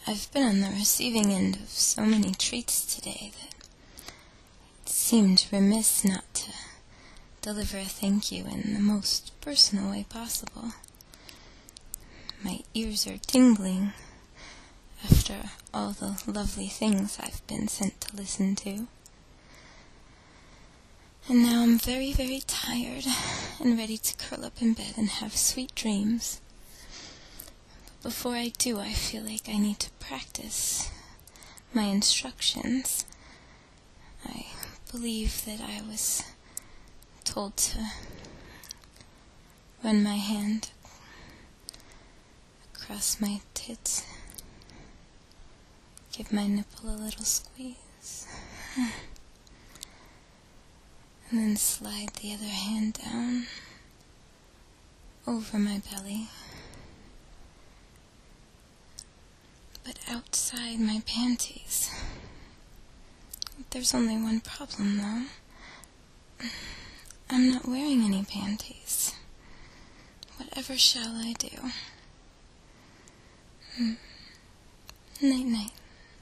I've been on the receiving end of so many treats today that it seemed remiss not to deliver a thank you in the most personal way possible. My ears are tingling after all the lovely things I've been sent to listen to. And now I'm very, very tired and ready to curl up in bed and have sweet dreams. But before I do, I feel like I need to practice my instructions. I believe that I was told to run my hand across my tits, give my nipple a little squeeze, and then slide the other hand down over my belly. But outside my panties, there's only one problem, though. I'm not wearing any panties. Whatever shall I do? Night-night.